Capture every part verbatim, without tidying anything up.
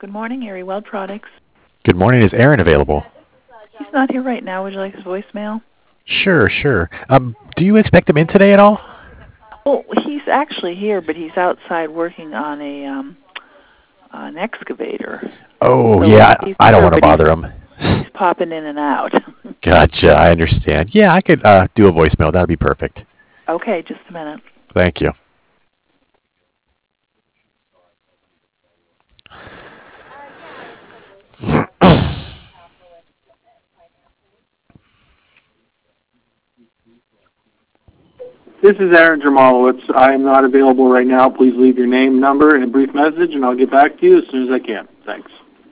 Good morning, Erie Weld Products. Good morning. Is Aaron available? He's not here right now. Would you like his voicemail? Sure, sure. Um, do you expect him in today at all? Oh, he's actually here, but he's outside working on a um, an excavator. Oh, So yeah. he's I I don't here, want to but he's bother him. he's popping in and out. Gotcha. I understand. Yeah, I could uh, do a voicemail. That'd be perfect. Okay, just a minute. Thank you. This is Aaron Jamalowitz. I am not available right now. Please leave your name, number, and a brief message, and I'll get back to you as soon as I can. Thanks.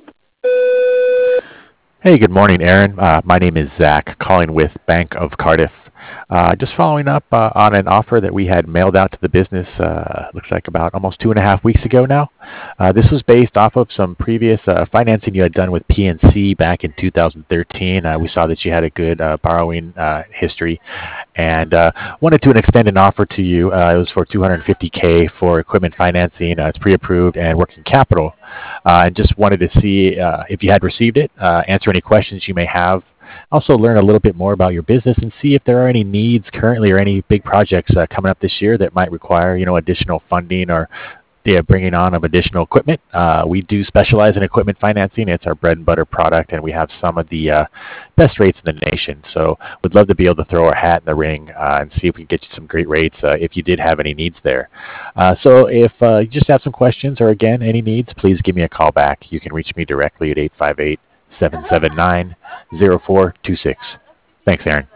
Hey, good morning, Aaron. Uh, my name is Zach, calling with Bank of Cardiff. Uh, just following up uh, on an offer that we had mailed out to the business, uh, looks like about almost two and a half weeks ago now. Uh, this was based off of some previous uh, financing you had done with P N C back in two thousand thirteen. Uh, we saw that you had a good uh, borrowing uh, history and uh, wanted to extend an offer to you. Uh, it was for two hundred fifty K for equipment financing. Uh, it's pre-approved and working capital. Uh, and just wanted to see uh, if you had received it, uh, answer any questions you may have, also learn a little bit more about your business and see if there are any needs currently or any big projects uh, coming up this year that might require, you know, additional funding or the bringing on of additional equipment. Uh, we do specialize in equipment financing. It's our bread and butter product, and we have some of the uh, best rates in the nation. So we'd love to be able to throw our hat in the ring uh, and see if we can get you some great rates uh, if you did have any needs there. Uh, so if uh, you just have some questions or, again, any needs, please give me a call back. You can reach me directly at eight five eight, seven seven nine, zero four two six. Thanks, Aaron.